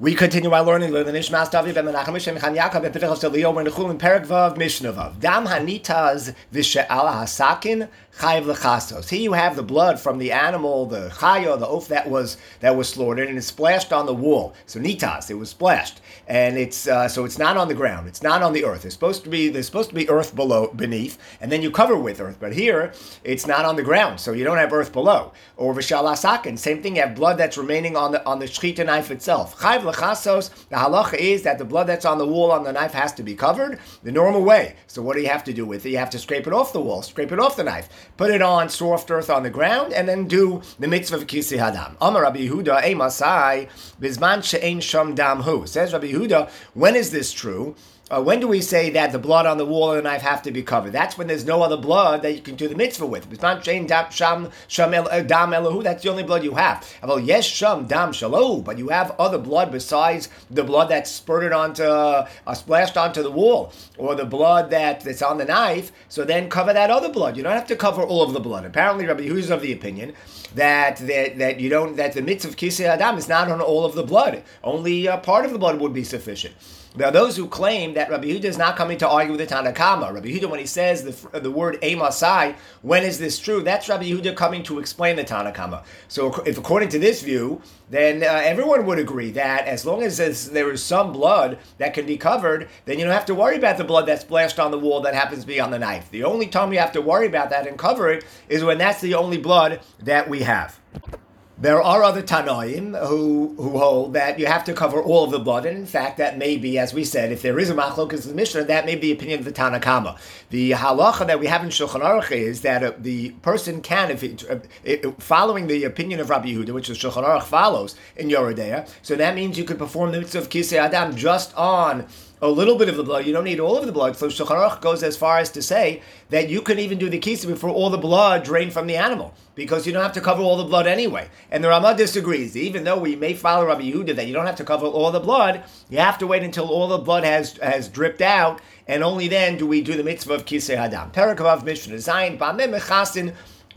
We continue our learning with the Nishmas David ben Menachem Shem Chan Yaakov and Pitachos Delio when Nechum in Perek Vav Mishnah Vav Dam Hanitaz V'She'al Hasakin Chayiv Lechasos. Here you have the blood from the animal, the chaya, the oaf that was slaughtered, and it's splashed on the wall. So nitas, it was splashed, and it's so it's not on the ground, it's not on the earth. There's supposed to be earth beneath, and then you cover with earth. But here it's not on the ground, so you don't have earth below. Or V'She'al Hasakin, same thing. You have blood that's remaining on the shechita knife itself. Chayiv Lechasos. The halacha is that the blood that's on the wall on the knife has to be covered the normal way. So what do you have to do with it? You have to scrape it off the wall, scrape it off the knife, put it on soft earth on the ground, and then do the mitzvah of Kisei Hadam. Amar Rabbi Yehuda, Ei Masai, Bizman she'ein sham dam hu. Says Rabbi Yehuda, when is this true? When do we say that the blood on the wall of the knife have to be covered? That's when there's no other blood that you can do the mitzvah with. That's the only blood you have. Yes, sham dam shalo, but you have other blood besides the blood that's spurted splashed onto the wall, or the blood that's on the knife. So then cover that other blood. You don't have to cover all of the blood. Apparently, Rabbi Yehuda is of the opinion that the mitzvah of Kisei Adam is not on all of the blood. Only part of the blood would be sufficient. There are those who claim that Rabbi Yehuda is not coming to argue with the Tanna Kama. Rabbi Yehuda, when he says the word Emasai, when is this true? That's Rabbi Yehuda coming to explain the Tanna Kama. So if according to this view, then everyone would agree that as long as there is some blood that can be covered, then you don't have to worry about the blood that's splashed on the wall that happens to be on the knife. The only time you have to worry about that and cover it is when that's the only blood that we have. There are other Tanoim who hold that you have to cover all of the blood, and in fact, that may be, as we said, if there is a machlokas in the Mishnah, that may be the opinion of the Tanna Kama. The halacha that we have in Shulchan Aruch is that the person can, following the opinion of Rabbi Yehuda, which the Shulchan Aruch follows in Yoredeya, so that means you could perform the mitzvah of Kisei Adam just on a little bit of the blood. You don't need all of the blood. So Shulchan Aruch goes as far as to say that you can even do the kisei before all the blood drained from the animal, because you don't have to cover all the blood anyway. And the Ramah disagrees. Even though we may follow Rabbi Yehuda that you don't have to cover all the blood, you have to wait until all the blood has dripped out, and only then do we do the mitzvah of Kisei Hadam. Perek Vav Mishnah Zayin Bameh Mechasin.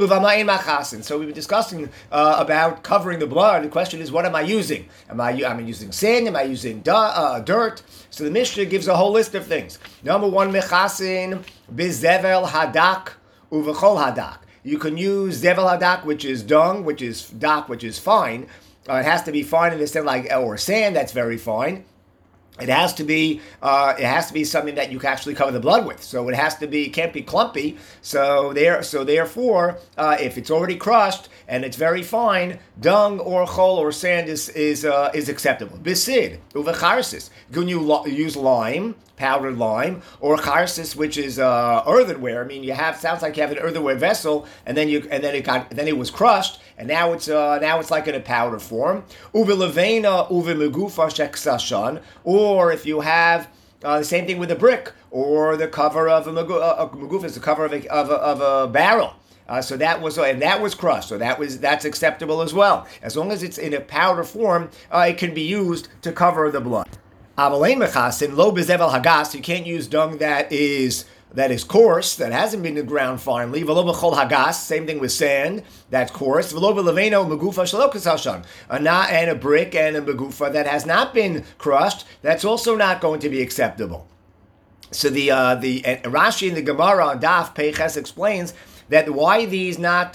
So we've been discussing about covering the blood. The question is, what am I using? Am I using sand? Am I using dirt? So the Mishnah gives a whole list of things. Number one, mechasin bizevel hadak uvechol hadak. You can use zevel hadak, which is dung, which is fine. It has to be fine in the sense or sand that's very fine. It has to be something that you can actually cover the blood with. So it can't be clumpy. So therefore, if it's already crushed and it's very fine, dung or chol or sand is acceptable. Bisid uvecharsis. You can use lime, powdered lime, or charsis, which is earthenware. I mean, sounds like you have an earthenware vessel, and then it was crushed, and now it's like in a powder form. Uvilevena uvimegufa sheksashan, or if you have the same thing with a brick, or the cover of a meguf is the cover of a barrel. So that was crushed. So that's acceptable as well, as long as it's in a powder form. It can be used to cover the blood. Amalei mechasin lo bezevel hagas. You can't use dung that is coarse, that hasn't been ground finely. V'lo b'chol hagas. Same thing with sand that's coarse. V'lo b'leveno megufa shelo kasashan. And a brick and a megufa that has not been crushed. That's also not going to be acceptable. So the Rashi in the Gemara on Daf Peiches explains that why these not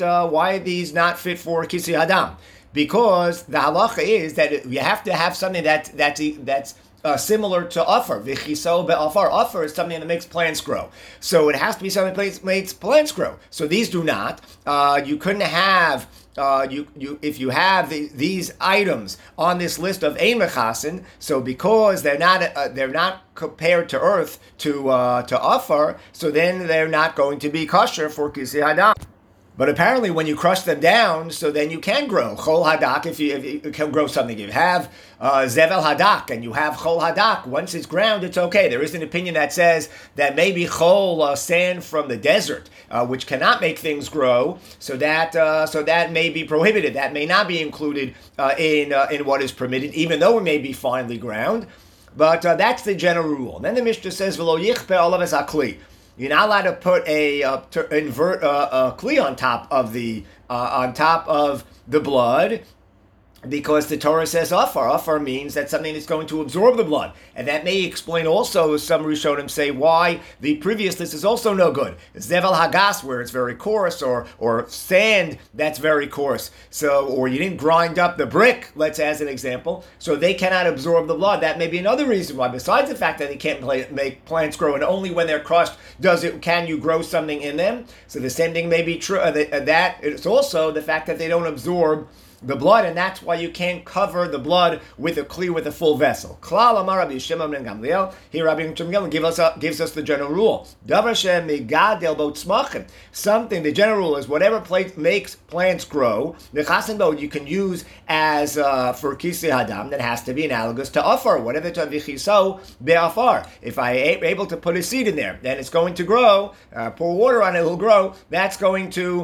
fit for Kisei Hadam. Because the halacha is that you have to have something that's similar to offer. V'chiso be'afar. Offer is something that makes plants grow. So it has to be something that makes plants grow. So these do not. You couldn't have. If you have these items on this list of ein mechasin, so because they're not compared to earth to offer, so then they're not going to be kosher for Kisei Hadam. But apparently, when you crush them down, so then you can grow chol hadak. If you can grow something, you have zevel hadak, and you have chol hadak. Once it's ground, it's okay. There is an opinion that says that maybe chol sand from the desert, which cannot make things grow, so that may be prohibited. That may not be included in what is permitted, even though it may be finely ground. But that's the general rule. And then the Mishnah says v'lo yichpe olav es hakli. You're not allowed to put invert a kli on top of the blood, because the Torah says afar. Afar means that something that's going to absorb the blood. And that may explain also, some Rishonim say, why the previous list is also no good. Zevel Hagas, where it's very coarse, or sand that's very coarse. So, or you didn't grind up the brick, let's say as an example, so they cannot absorb the blood. That may be another reason why, besides the fact that they can't make plants grow, and only when they're crushed can you grow something in them. So the same thing may be true, that it's also the fact that they don't absorb the blood, and that's why you can't cover the blood with a full vessel. Klal Amar Rabbi Shimon ben Gamliel. Here Rabbi Shimon ben Gamliel gives us the general rule. Davar she'megadel bo tzmachim. Something, the general rule is whatever makes plants grow, nechasin bo you can use as for kisei hadam, that has to be analogous to afar. Whatever to vichiso be'afar. If I am able to put a seed in there, then it's going to grow. Pour water on it, it'll grow. That's going to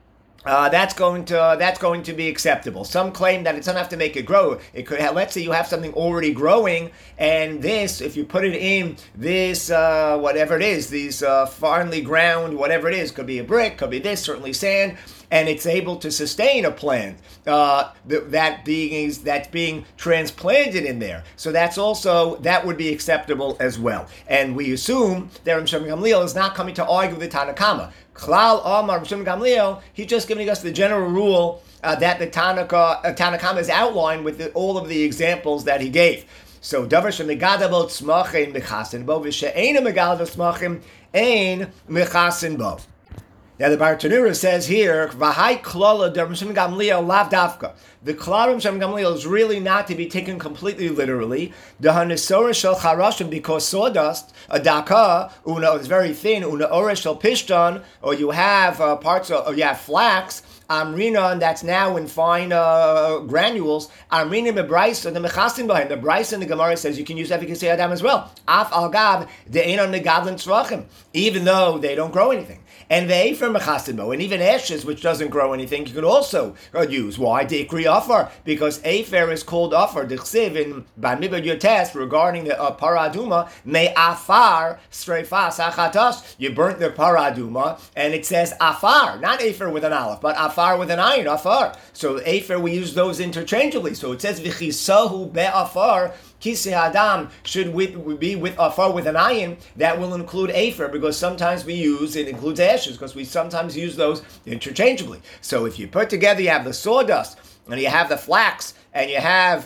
be acceptable. Some claim that it doesn't have to make it grow. It could have, let's say you have something already growing, and this, if you put it in this, whatever it is, these finely ground, whatever it is, could be a brick, could be this, certainly sand, and it's able to sustain a plant that's being transplanted in there. So that would be acceptable as well. And we assume that Rabbi Shimon ben Gamliel is not coming to argue with the Tanna Kama. Klal Amar Rabbi Shimon ben Gamliel, he's just giving us the general rule that the Tanna Kama is outlined with all of the examples that he gave. So davar shemegada bo tzmachim mechasin bo v'she'ena megada bo tzmachim ein mechasin bo. Now the Bartanura says here, "V'hai klala Rabbi Shimon ben Gamliel lav dafka." The klal Rabbi Shimon ben Gamliel is really not to be taken completely literally. The hanisora shel charashim, because sawdust, a daka, is very thin. Una ora shel pishton, or you have you have flax. Amrinon, that's now in fine granules. Amrinon bebraisa, the mechasim behind the Braisa in the Gemara says you can use efficacy adam as well. Af al gav de'enon megadlin tzrachim, even though they don't grow anything. And the Efer Mechasim, and even ashes, which doesn't grow anything, you could also use. Why? Deikri Afar, because Efer is called Afar. Dichsiv in Bamibad Yotes regarding the Paraduma, Me Afar Streifas Achatas. You burnt the Paraduma, and it says Afar, not Efer with an aleph, but Afar with an ayin, Afar. So Efer, we use those interchangeably. So it says V'chisahu be'afar. Kisei Adam should be with afar with an ayin. That will include afer, because sometimes it includes ashes, because we sometimes use those interchangeably. So if you put together, you have the sawdust, and you have the flax, and you have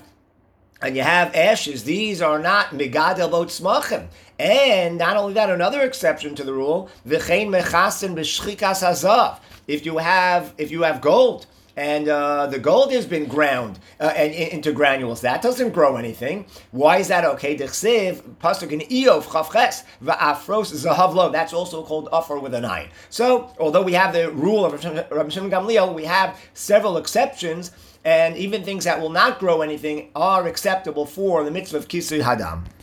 ashes. These are not megadel bo tzmachim. And not only that, another exception to the rule, v'chein mechasin b'shchikas hazav. If you have gold, and the gold has been ground into granules, that doesn't grow anything. Why is that okay? Dechsiv, pasuk in Eov, Chavches, va'afros zahav lo. That's also called afar with an ayin. So, although we have the rule of Rabbi Shimon ben Gamliel, we have several exceptions, and even things that will not grow anything are acceptable for the mitzvah of kisui hadam.